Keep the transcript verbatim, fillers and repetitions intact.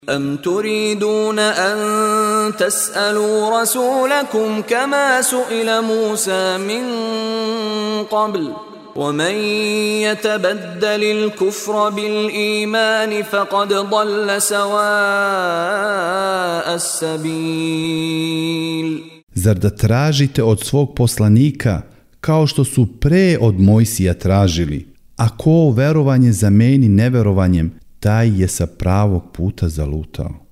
أَمْ تُرِيدُونَ أَن تَسْأَلُوا رَسُولَكُمْ كَمَا سُئِلَ مُوسَى مِن قَبْلُ وَمَن يَتَبَدَّلِ الْكُفْرَ بِالْإِيمَانِ فَقَدْ ضَلَّ سَوَاءَ السَّبِيلِ. Zar da tražite od svog poslanika kao što su pre od Mojsija tražili, a ko verovanje zameni neverovanjem, taj je sa pravog puta zalutao.